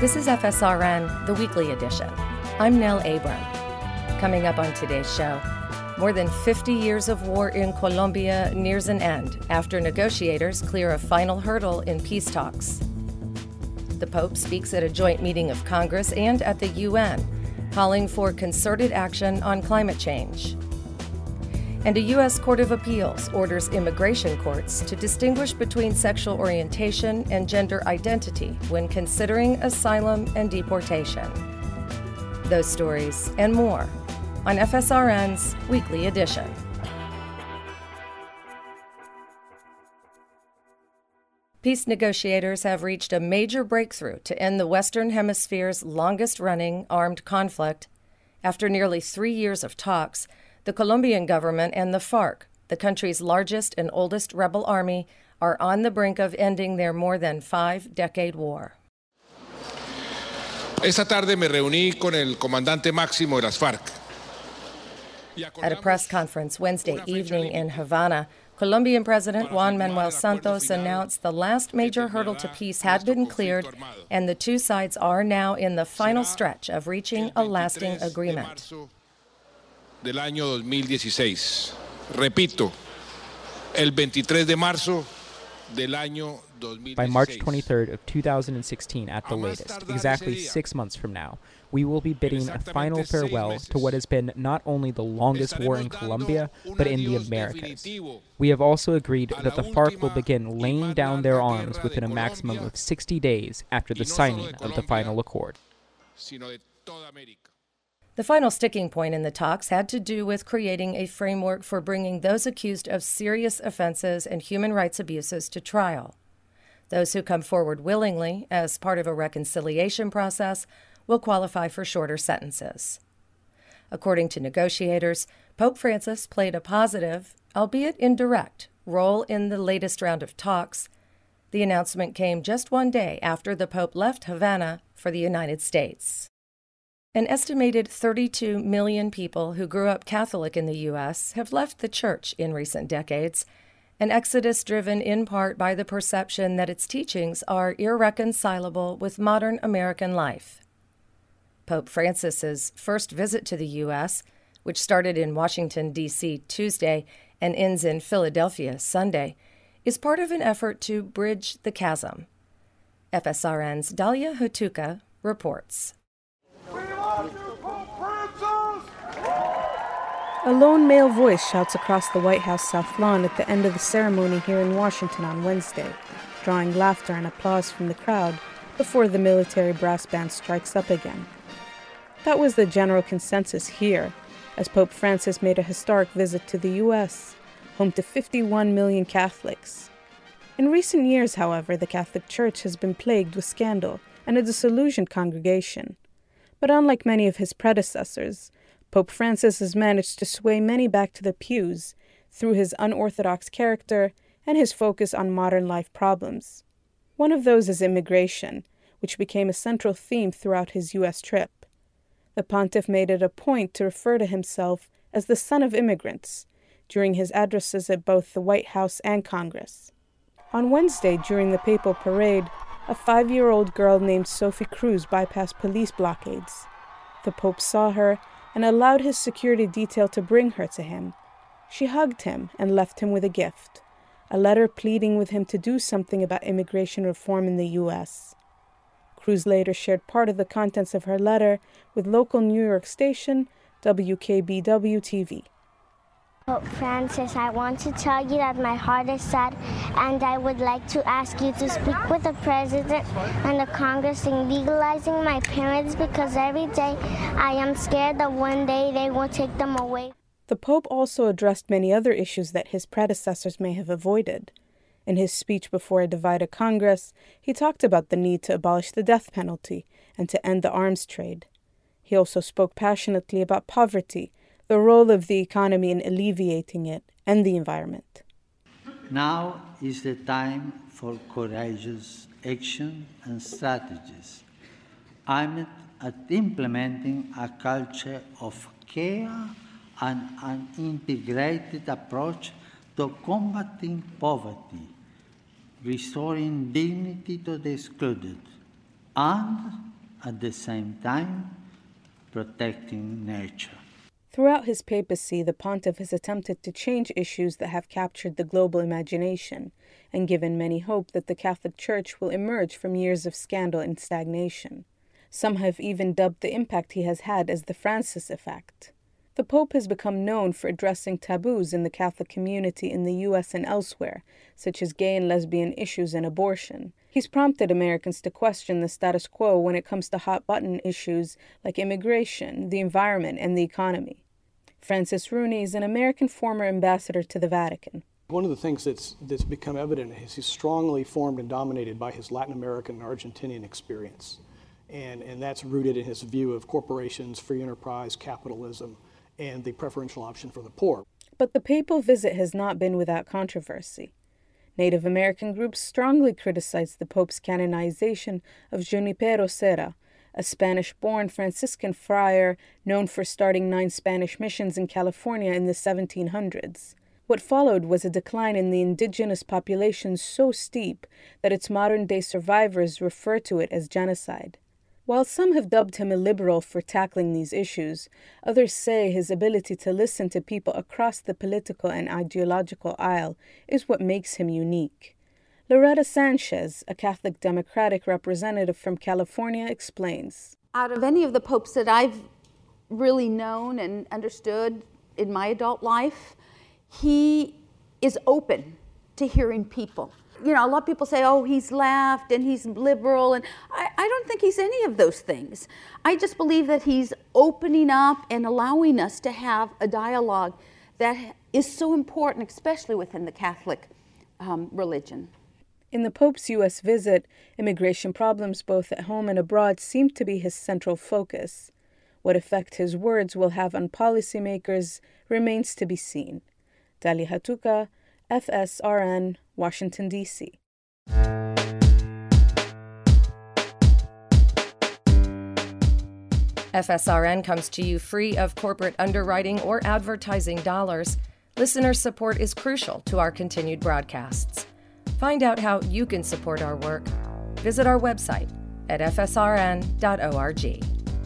This is FSRN, the weekly edition. I'm Nell Abram. Coming up on today's show, more than 50 years of war in Colombia nears an end after negotiators clear a final hurdle in peace talks. The Pope speaks at a joint meeting of Congress and at the UN, calling for concerted action on climate change. And a U.S. Court of Appeals orders immigration courts to distinguish between sexual orientation and gender identity when considering asylum and deportation. Those stories and more on FSRN's Weekly Edition. Peace negotiators have reached a major breakthrough to end the Western Hemisphere's longest-running armed conflict. After nearly 3 years of talks, the Colombian government and the FARC, the country's largest and oldest rebel army, are on the brink of ending their more than 5-decade war. Esta tarde me reuní con el comandante máximo de las FARC. At a press conference Wednesday evening in Havana, Colombian President Juan Manuel Santos announced the last major hurdle to peace had been cleared, and the two sides are now in the final stretch of reaching a lasting agreement. Del año 2016. Repito, el 23 de marzo del año 2016. By March 23rd of 2016 at the latest, exactly 6 months from now, we will be bidding a final farewell to what has been not only the longest war in Colombia, but in the Americas. We have also agreed that the FARC will begin laying down their arms within a maximum of 60 days after the signing of the final accord. The final sticking point in the talks had to do with creating a framework for bringing those accused of serious offenses and human rights abuses to trial. Those who come forward willingly as part of a reconciliation process will qualify for shorter sentences. According to negotiators, Pope Francis played a positive, albeit indirect, role in the latest round of talks. The announcement came just 1 day after the Pope left Havana for the United States. An estimated 32 million people who grew up Catholic in the U.S. have left the Church in recent decades, an exodus driven in part by the perception that its teachings are irreconcilable with modern American life. Pope Francis's first visit to the U.S., which started in Washington, D.C. Tuesday and ends in Philadelphia Sunday, is part of an effort to bridge the chasm. FSRN's Dalia Hutuka reports. A lone male voice shouts across the White House South Lawn at the end of the ceremony here in Washington on Wednesday, drawing laughter and applause from the crowd before the military brass band strikes up again. That was the general consensus here, as Pope Francis made a historic visit to the U.S., home to 51 million Catholics. In recent years, however, the Catholic Church has been plagued with scandal and a disillusioned congregation. But unlike many of his predecessors, Pope Francis has managed to sway many back to the pews through his unorthodox character and his focus on modern life problems. One of those is immigration, which became a central theme throughout his U.S. trip. The pontiff made it a point to refer to himself as the son of immigrants during his addresses at both the White House and Congress. On Wednesday, during the papal parade, a 5-year-old girl named Sophie Cruz bypassed police blockades. The Pope saw her and allowed his security detail to bring her to him. She hugged him and left him with a gift, a letter pleading with him to do something about immigration reform in the U.S. Cruz later shared part of the contents of her letter with local New York station WKBW-TV. Pope Francis, I want to tell you that my heart is sad, and I would like to ask you to speak with the President and the Congress in legalizing my parents, because every day I am scared that one day they will take them away. The Pope also addressed many other issues that his predecessors may have avoided. In his speech before a divided Congress, he talked about the need to abolish the death penalty and to end the arms trade. He also spoke passionately about poverty, the role of the economy in alleviating it, and the environment. Now is the time for courageous action and strategies aimed at implementing a culture of care and an integrated approach to combating poverty, restoring dignity to the excluded, and at the same time protecting nature. Throughout his papacy, the pontiff has attempted to change issues that have captured the global imagination and given many hope that the Catholic Church will emerge from years of scandal and stagnation. Some have even dubbed the impact he has had as the Francis effect. The Pope has become known for addressing taboos in the Catholic community in the U.S. and elsewhere, such as gay and lesbian issues and abortion. He's prompted Americans to question the status quo when it comes to hot-button issues like immigration, the environment, and the economy. Francis Rooney is an American former ambassador to the Vatican. One of the things that's become evident is he's strongly formed and dominated by his Latin American and Argentinian experience. And that's rooted in his view of corporations, free enterprise, capitalism, and the preferential option for the poor. But the papal visit has not been without controversy. Native American groups strongly criticized the Pope's canonization of Junipero Serra, a Spanish-born Franciscan friar known for starting 9 Spanish missions in California in the 1700s. What followed was a decline in the indigenous population so steep that its modern-day survivors refer to it as genocide. While some have dubbed him a liberal for tackling these issues, others say his ability to listen to people across the political and ideological aisle is what makes him unique. Loretta Sanchez, a Catholic Democratic representative from California, explains. Out of any of the popes that I've really known and understood in my adult life, he is open to hearing people. You know, a lot of people say, oh, he's left and he's liberal, and I don't think he's any of those things. I just believe that he's opening up and allowing us to have a dialogue that is so important, especially within the Catholic religion. In the Pope's U.S. visit, immigration problems both at home and abroad seem to be his central focus. What effect his words will have on policymakers remains to be seen. Dali Hatuka, FSRN, Washington, D.C. FSRN comes to you free of corporate underwriting or advertising dollars. Listener support is crucial to our continued broadcasts. Find out how you can support our work. Visit our website at fsrn.org.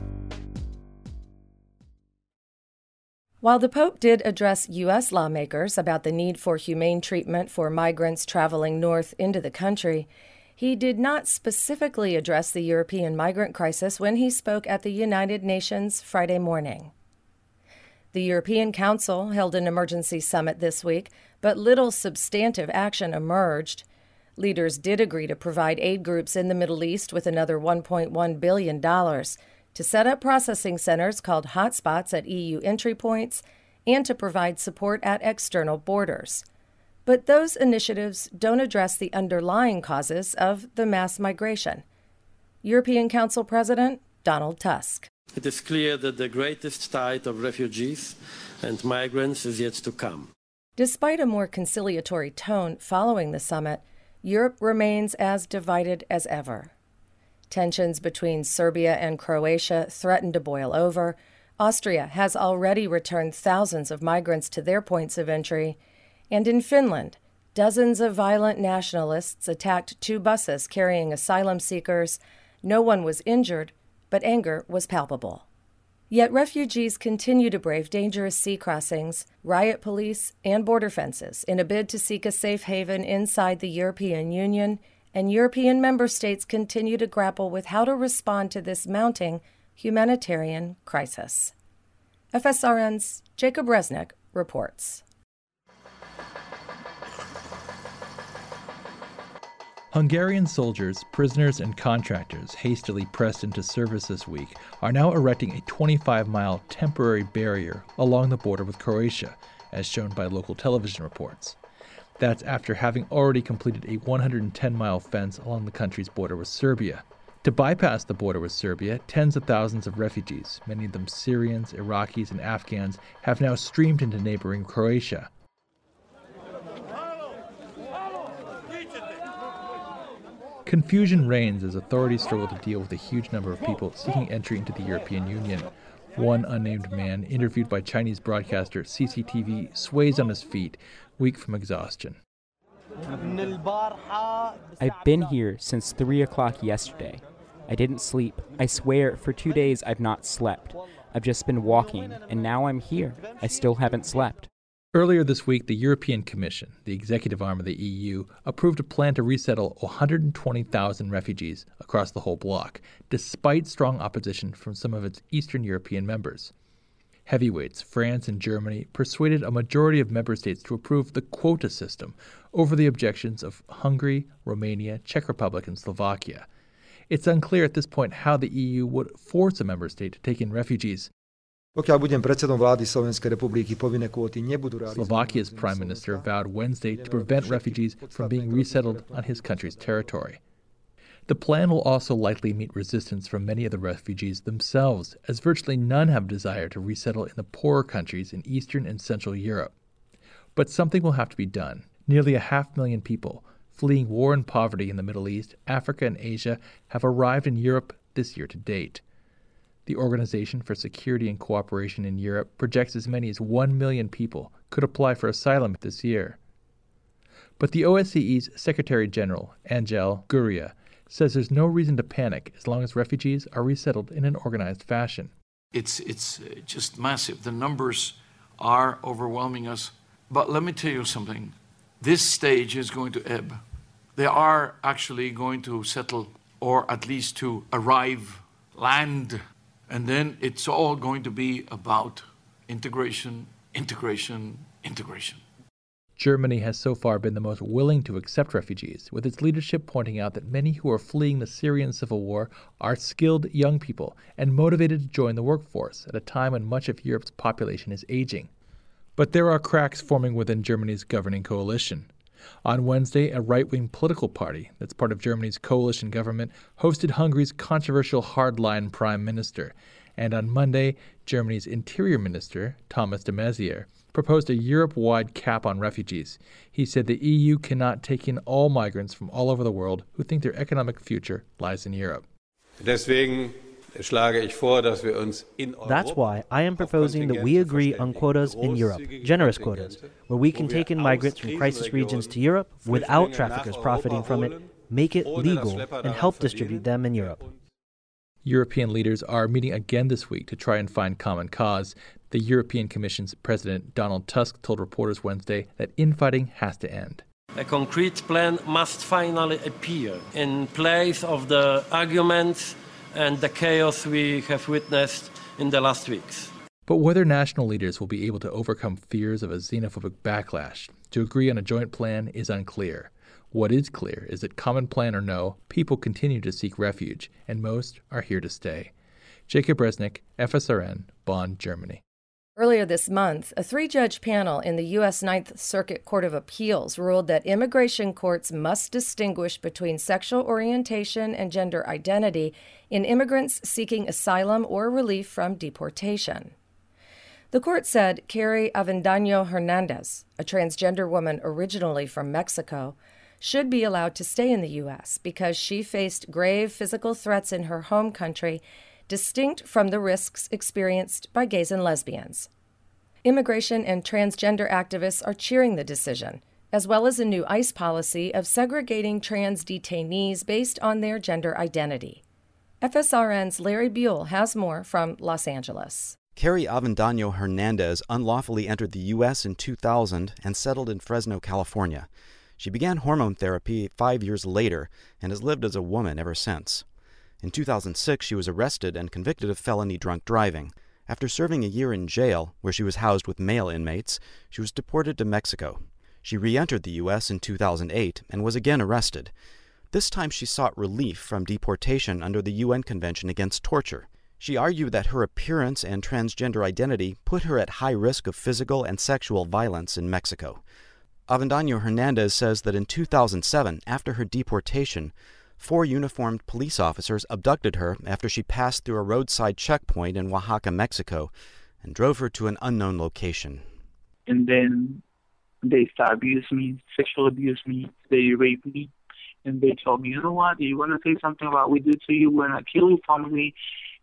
While the Pope did address U.S. lawmakers about the need for humane treatment for migrants traveling north into the country, he did not specifically address the European migrant crisis when he spoke at the United Nations Friday morning. The European Council held an emergency summit this week, but little substantive action emerged. Leaders did agree to provide aid groups in the Middle East with another $1.1 billion to set up processing centers called hotspots at EU entry points and to provide support at external borders. But those initiatives don't address the underlying causes of the mass migration. European Council President Donald Tusk. It is clear that the greatest tide of refugees and migrants is yet to come. Despite a more conciliatory tone following the summit, Europe remains as divided as ever. Tensions between Serbia and Croatia threaten to boil over. Austria has already returned thousands of migrants to their points of entry. And in Finland, dozens of violent nationalists attacked 2 buses carrying asylum seekers. No one was injured, but anger was palpable. Yet refugees continue to brave dangerous sea crossings, riot police, and border fences in a bid to seek a safe haven inside the European Union, and European member states continue to grapple with how to respond to this mounting humanitarian crisis. FSRN's Jacob Resnick reports. Hungarian soldiers, prisoners, and contractors hastily pressed into service this week are now erecting a 25-mile temporary barrier along the border with Croatia, as shown by local television reports. That's after having already completed a 110-mile fence along the country's border with Serbia. To bypass the border with Serbia, tens of thousands of refugees, many of them Syrians, Iraqis, and Afghans, have now streamed into neighboring Croatia. Confusion reigns as authorities struggle to deal with a huge number of people seeking entry into the European Union. One unnamed man, interviewed by Chinese broadcaster CCTV, sways on his feet, weak from exhaustion. I've been here since 3 o'clock yesterday, I didn't sleep. I swear, for 2 days I've not slept. I've just been walking, and now I'm here. I still haven't slept. Earlier this week, the European Commission, the executive arm of the EU, approved a plan to resettle 120,000 refugees across the whole bloc, despite strong opposition from some of its Eastern European members. Heavyweights, France and Germany, persuaded a majority of member states to approve the quota system over the objections of Hungary, Romania, Czech Republic, and Slovakia. It's unclear at this point how the EU would force a member state to take in refugees. Slovakia's prime minister vowed Wednesday to prevent refugees from being resettled on his country's territory. The plan will also likely meet resistance from many of the refugees themselves, as virtually none have desire to resettle in the poorer countries in Eastern and Central Europe. But something will have to be done. Nearly 500,000 people fleeing war and poverty in the Middle East, Africa, and Asia have arrived in Europe this year to date. The Organization for Security and Cooperation in Europe projects as many as 1 million people could apply for asylum this year. But the OSCE's Secretary General, Angel Gurria, says there's no reason to panic as long as refugees are resettled in an organized fashion. It's just massive. The numbers are overwhelming us. But let me tell you something. This stage is going to ebb. They are actually going to settle, or at least to arrive, land, and then it's all going to be about integration, integration, integration. Germany has so far been the most willing to accept refugees, with its leadership pointing out that many who are fleeing the Syrian civil war are skilled young people and motivated to join the workforce at a time when much of Europe's population is aging. But there are cracks forming within Germany's governing coalition. On Wednesday, a right-wing political party that's part of Germany's coalition government hosted Hungary's controversial hardline prime minister. And on Monday, Germany's interior minister, Thomas de Maizière, proposed a Europe-wide cap on refugees. He said the EU cannot take in all migrants from all over the world who think their economic future lies in Europe. That's why I am proposing that we agree on quotas in Europe, generous quotas, where we can take in migrants from crisis regions to Europe without traffickers profiting from it, make it legal, and help distribute them in Europe. European leaders are meeting again this week to try and find common cause. The European Commission's President Donald Tusk told reporters Wednesday that infighting has to end. A concrete plan must finally appear in place of the arguments and the chaos we have witnessed in the last weeks. But whether national leaders will be able to overcome fears of a xenophobic backlash to agree on a joint plan is unclear. What is clear is that common plan or no, people continue to seek refuge, and most are here to stay. Jacob Resnick, FSRN, Bonn, Germany. Earlier this month, a 3-judge panel in the U.S. Ninth Circuit Court of Appeals ruled that immigration courts must distinguish between sexual orientation and gender identity in immigrants seeking asylum or relief from deportation. The court said Carrie Avendaño Hernandez, a transgender woman originally from Mexico, should be allowed to stay in the U.S. because she faced grave physical threats in her home country, distinct from the risks experienced by gays and lesbians. Immigration and transgender activists are cheering the decision, as well as a new ICE policy of segregating trans detainees based on their gender identity. FSRN's Larry Buell has more from Los Angeles. Carrie Avendaño Hernandez unlawfully entered the U.S. in 2000 and settled in Fresno, California. She began hormone therapy 5 years later and has lived as a woman ever since. In 2006, she was arrested and convicted of felony drunk driving. After serving a year in jail, where she was housed with male inmates, she was deported to Mexico. She re-entered the U.S. in 2008 and was again arrested. This time she sought relief from deportation under the UN Convention Against Torture. She argued that her appearance and transgender identity put her at high risk of physical and sexual violence in Mexico. Avendaño Hernandez says that in 2007, after her deportation, 4 uniformed police officers abducted her after she passed through a roadside checkpoint in Oaxaca, Mexico, and drove her to an unknown location. And then they started abusing me, sexually abused me, they raped me, and they told me, you know what, you want to say something about what we do to you, we're going to kill your family.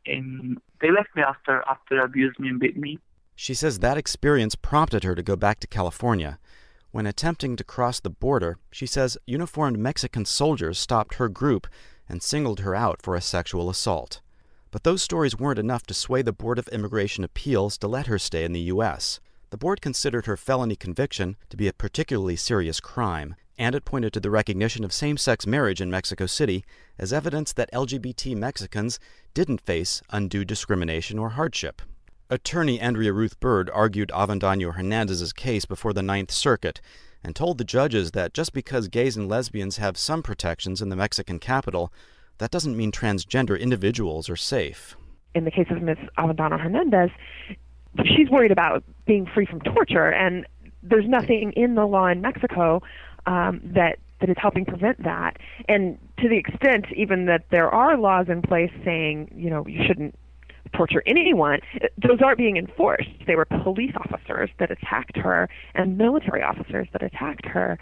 And they left me after abused me and beat me. She says that experience prompted her to go back to California. When attempting to cross the border, she says uniformed Mexican soldiers stopped her group and singled her out for a sexual assault. But those stories weren't enough to sway the Board of Immigration Appeals to let her stay in the U.S. The board considered her felony conviction to be a particularly serious crime, and it pointed to the recognition of same-sex marriage in Mexico City as evidence that LGBT Mexicans didn't face undue discrimination or hardship. Attorney Andrea Ruth Bird argued Avendaño Hernandez's case before the Ninth Circuit and told the judges that just because gays and lesbians have some protections in the Mexican capital, that doesn't mean transgender individuals are safe. In the case of Ms. Avendaño Hernandez, she's worried about being free from torture, and there's nothing in the law in Mexico that is helping prevent that. And to the extent even that there are laws in place saying, you shouldn't torture anyone, those aren't being enforced. They were police officers that attacked her and military officers that attacked her.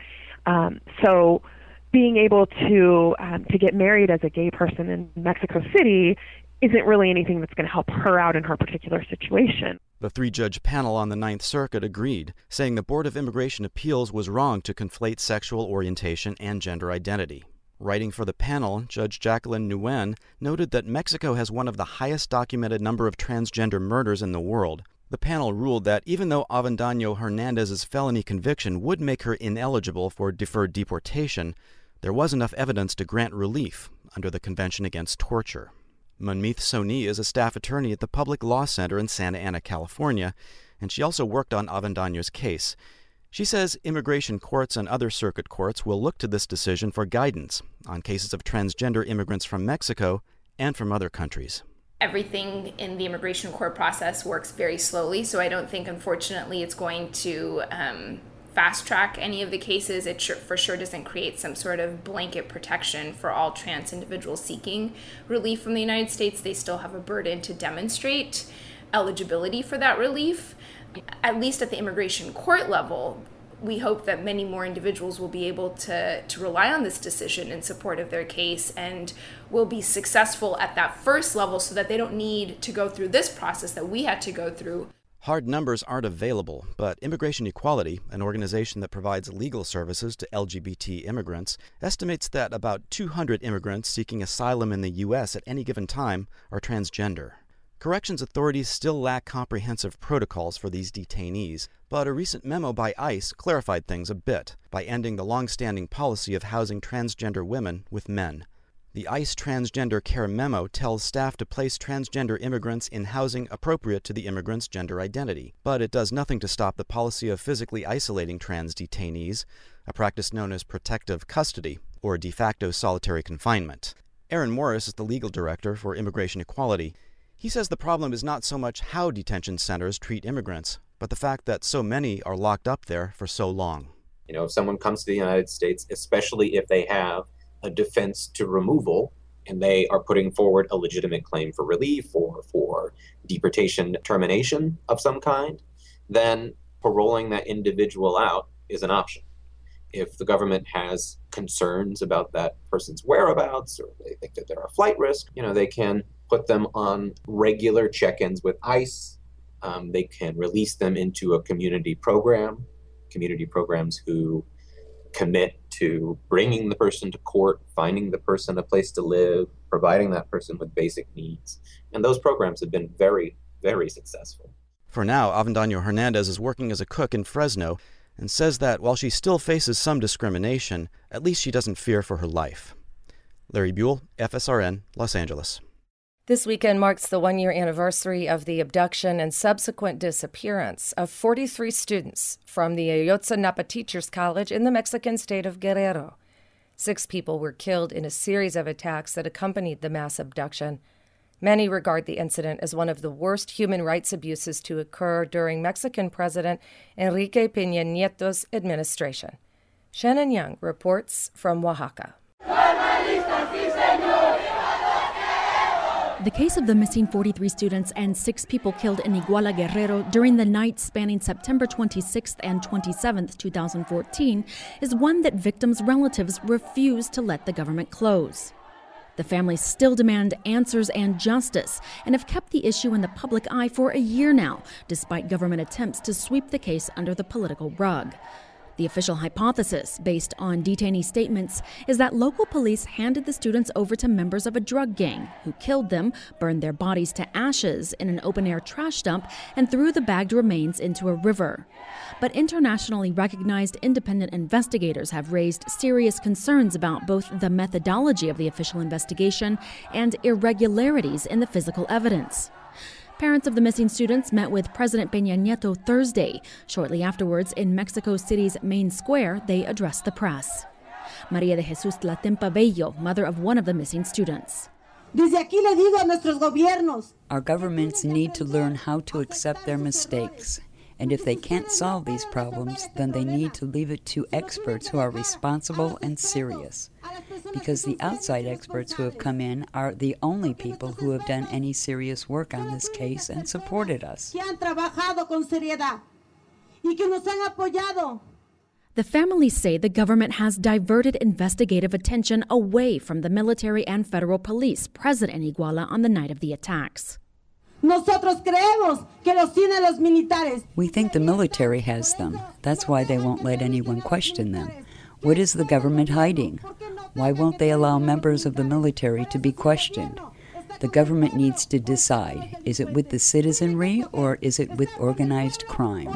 So being able to get married as a gay person in Mexico City isn't really anything that's going to help her out in her particular situation. The three-judge panel on the Ninth Circuit agreed, saying the Board of Immigration Appeals was wrong to conflate sexual orientation and gender identity. Writing for the panel, Judge Jacqueline Nguyen noted that Mexico has one of the highest documented number of transgender murders in the world. The panel ruled that even though Avendaño Hernandez's felony conviction would make her ineligible for deferred deportation, there was enough evidence to grant relief under the Convention Against Torture. Monmeeth Soni is a staff attorney at the Public Law Center in Santa Ana, California, and she also worked on Avendaño's case. She says immigration courts and other circuit courts will look to this decision for guidance on cases of transgender immigrants from Mexico and from other countries. Everything in the immigration court process works very slowly, so I don't think, unfortunately, it's going to fast track any of the cases. It for sure doesn't create some sort of blanket protection for all trans individuals seeking relief from the United States. They still have a burden to demonstrate eligibility for that relief. At least at the immigration court level, we hope that many more individuals will be able to rely on this decision in support of their case and will be successful at that first level so that they don't need to go through this process that we had to go through. Hard numbers aren't available, but Immigration Equality, an organization that provides legal services to LGBT immigrants, estimates that about 200 immigrants seeking asylum in the U.S. at any given time are transgender. Corrections authorities still lack comprehensive protocols for these detainees, but a recent memo by ICE clarified things a bit by ending the long-standing policy of housing transgender women with men. The ICE Transgender Care Memo tells staff to place transgender immigrants in housing appropriate to the immigrant's gender identity, but it does nothing to stop the policy of physically isolating trans detainees, a practice known as protective custody or de facto solitary confinement. Aaron Morris is the legal director for Immigration Equality. He says the problem is not so much how detention centers treat immigrants, but the fact that so many are locked up there for so long. If someone comes to the United States, especially if they have a defense to removal and they are putting forward a legitimate claim for relief or for deportation termination of some kind, then paroling that individual out is an option. If the government has concerns about that person's whereabouts or they think that they're a flight risk, they can put them on regular check-ins with ICE. They can release them into a community programs who commit to bringing the person to court, finding the person a place to live, providing that person with basic needs. And those programs have been very, very successful. For now, Avendaño Hernandez is working as a cook in Fresno and says that while she still faces some discrimination, at least she doesn't fear for her life. Larry Buell, FSRN, Los Angeles. This weekend marks the one-year anniversary of the abduction and subsequent disappearance of 43 students from the Ayotzinapa Teachers College in the Mexican state of Guerrero. 6 people were killed in a series of attacks that accompanied the mass abduction. Many regard the incident as one of the worst human rights abuses to occur during Mexican President Enrique Peña Nieto's administration. Shannon Young reports from Oaxaca. The case of the missing 43 students and 6 people killed in Iguala, Guerrero during the night spanning September 26th and 27th, 2014 is one that victims' relatives refuse to let the government close. The families still demand answers and justice and have kept the issue in the public eye for a year now, despite government attempts to sweep the case under the political rug. The official hypothesis, based on detainee statements, is that local police handed the students over to members of a drug gang who killed them, burned their bodies to ashes in an open-air trash dump, and threw the bagged remains into a river. But internationally recognized independent investigators have raised serious concerns about both the methodology of the official investigation and irregularities in the physical evidence. Parents of the missing students met with President Peña Nieto Thursday. Shortly afterwards, in Mexico City's main square, they addressed the press. María de Jesús Tlatempa Bello, mother of one of the missing students. Our governments need to learn how to accept their mistakes. And if they can't solve these problems, then they need to leave it to experts who are responsible and serious. Because the outside experts who have come in are the only people who have done any serious work on this case and supported us. The families say the government has diverted investigative attention away from the military and federal police present in Iguala on the night of the attacks. We think the military has them. That's why they won't let anyone question them. What is the government hiding? Why won't they allow members of the military to be questioned? The government needs to decide, is it with the citizenry or is it with organized crime?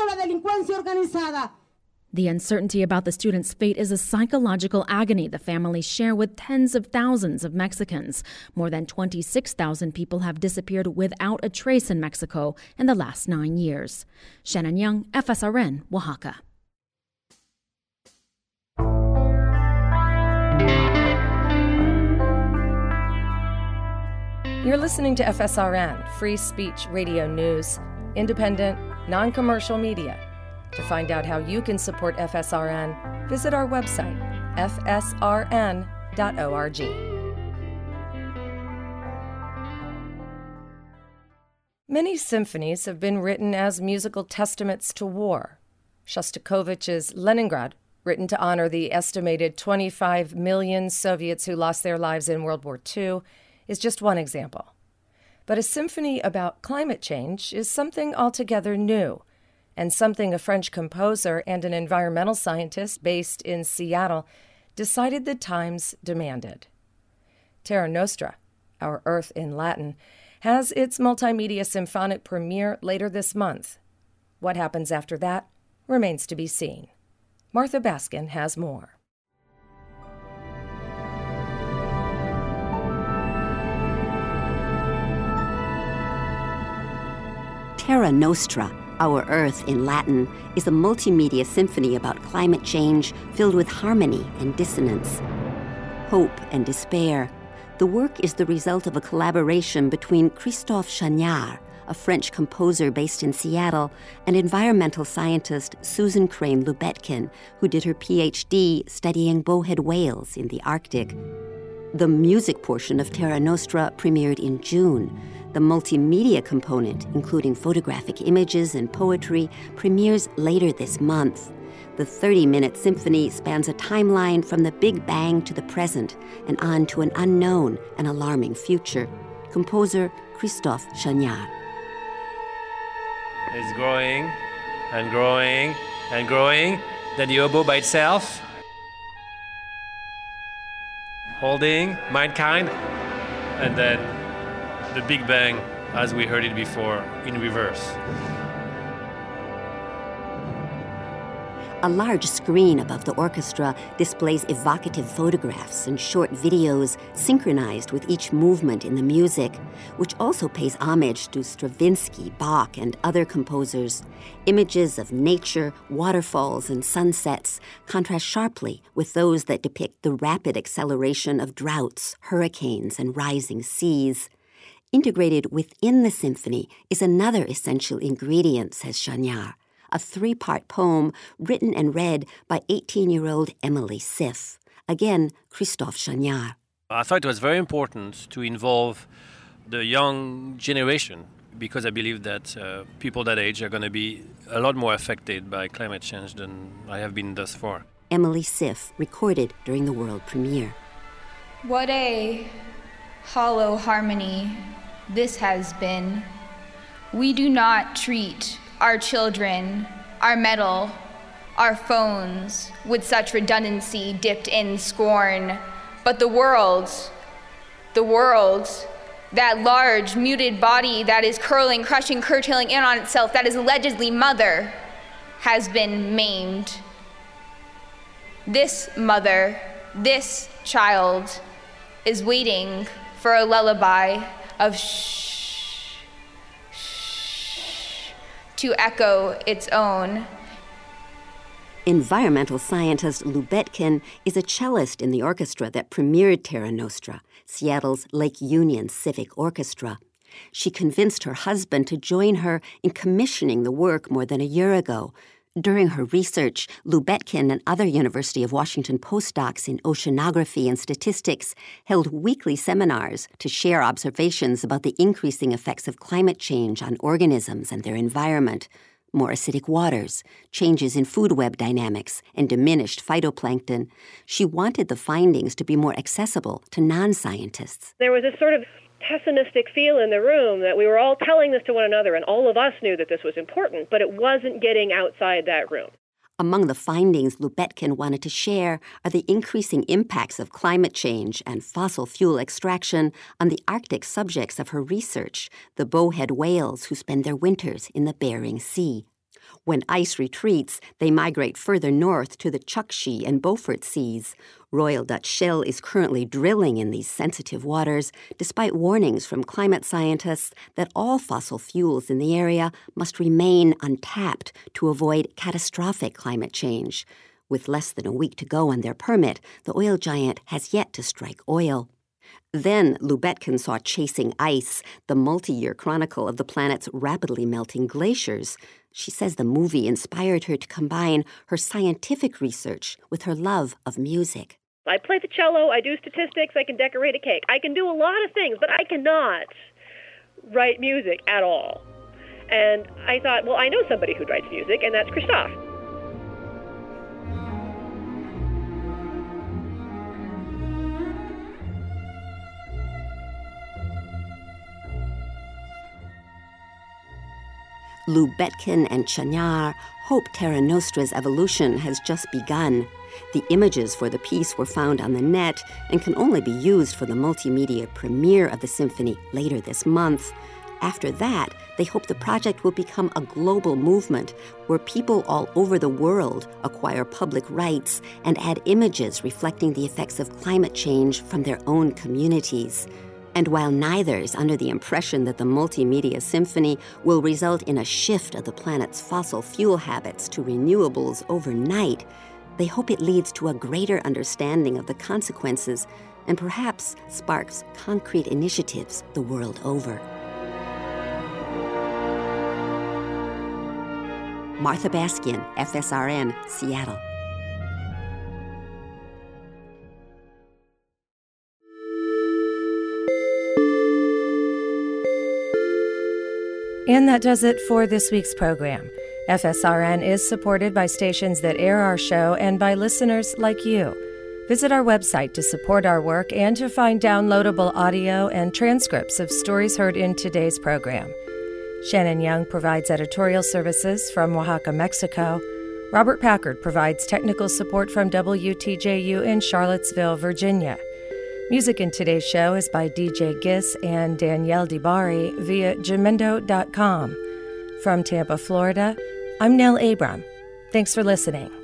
The uncertainty about the students' fate is a psychological agony the families share with tens of thousands of Mexicans. More than 26,000 people have disappeared without a trace in Mexico in the last 9 years. Shannon Young, FSRN, Oaxaca. You're listening to FSRN, Free Speech Radio News, independent, non-commercial media. To find out how you can support FSRN, visit our website, fsrn.org. Many symphonies have been written as musical testaments to war. Shostakovich's Leningrad, written to honor the estimated 25 million Soviets who lost their lives in World War II, is just one example. But a symphony about climate change is something altogether new, and something a French composer and an environmental scientist based in Seattle decided the times demanded. Terra Nostra, Our Earth in Latin, has its multimedia symphonic premiere later this month. What happens after that remains to be seen. Martha Baskin has more. Terra Nostra, Our Earth in Latin, is a multimedia symphony about climate change filled with harmony and dissonance, hope and despair. The work is the result of a collaboration between Christophe Chagnard, a French composer based in Seattle, and environmental scientist Susan Crane Lubetkin, who did her PhD studying bowhead whales in the Arctic. The music portion of Terra Nostra premiered in June. The multimedia component, including photographic images and poetry, premieres later this month. The 30-minute symphony spans a timeline from the Big Bang to the present and on to an unknown and alarming future. Composer Christophe Chagnard. It's growing and growing and growing. Then the oboe by itself. Holding, mankind, and then the Big Bang, as we heard it before, in reverse. A large screen above the orchestra displays evocative photographs and short videos synchronized with each movement in the music, which also pays homage to Stravinsky, Bach, and other composers. Images of nature, waterfalls, and sunsets contrast sharply with those that depict the rapid acceleration of droughts, hurricanes, and rising seas. Integrated within the symphony is another essential ingredient, says Chagnard, a 3-part poem written and read by 18-year-old Emily Siff. Again, Christophe Chagnard. I thought it was very important to involve the young generation because I believe that people that age are going to be a lot more affected by climate change than I have been thus far. Emily Siff, recorded during the world premiere. What a hollow harmony this has been. We do not treat our children, our metal, our phones with such redundancy dipped in scorn. But the world, that large, muted body that is curling, crushing, curtailing in on itself, that is allegedly mother, has been maimed. This mother, this child, is waiting for a lullaby of shh, shh, to echo its own. Environmental scientist Lou Betkin is a cellist in the orchestra that premiered Terra Nostra, Seattle's Lake Union Civic Orchestra. She convinced her husband to join her in commissioning the work more than a year ago. During her research, Lou Betkin and other University of Washington postdocs in oceanography and statistics held weekly seminars to share observations about the increasing effects of climate change on organisms and their environment. More acidic waters, changes in food web dynamics, and diminished phytoplankton. She wanted the findings to be more accessible to non-scientists. There was a sort of pessimistic feel in the room that we were all telling this to one another, and all of us knew that this was important, but it wasn't getting outside that room. Among the findings Lou Betkin wanted to share are the increasing impacts of climate change and fossil fuel extraction on the Arctic subjects of her research, the bowhead whales who spend their winters in the Bering Sea. When ice retreats, they migrate further north to the Chukchi and Beaufort Seas. Royal Dutch Shell is currently drilling in these sensitive waters, despite warnings from climate scientists that all fossil fuels in the area must remain untapped to avoid catastrophic climate change. With less than a week to go on their permit, the oil giant has yet to strike oil. Then Lou Betkin saw Chasing Ice, the multi-year chronicle of the planet's rapidly melting glaciers. She says the movie inspired her to combine her scientific research with her love of music. I play the cello, I do statistics, I can decorate a cake. I can do a lot of things, but I cannot write music at all. And I thought, well, I know somebody who writes music, and that's Christophe. Lou Betkin and Chagnard hope Terra Nostra's evolution has just begun. The images for the piece were found on the net and can only be used for the multimedia premiere of the symphony later this month. After that, they hope the project will become a global movement where people all over the world acquire public rights and add images reflecting the effects of climate change from their own communities. And while neither is under the impression that the multimedia symphony will result in a shift of the planet's fossil fuel habits to renewables overnight, they hope it leads to a greater understanding of the consequences and perhaps sparks concrete initiatives the world over. Martha Baskian, FSRN, Seattle. And that does it for this week's program. FSRN is supported by stations that air our show and by listeners like you. Visit our website to support our work and to find downloadable audio and transcripts of stories heard in today's program. Shannon Young provides editorial services from Oaxaca, Mexico. Robert Packard provides technical support from WTJU in Charlottesville, Virginia. Music in today's show is by DJ Giss and Danielle DiBari via Jamendo.com. From Tampa, Florida, I'm Nell Abram. Thanks for listening.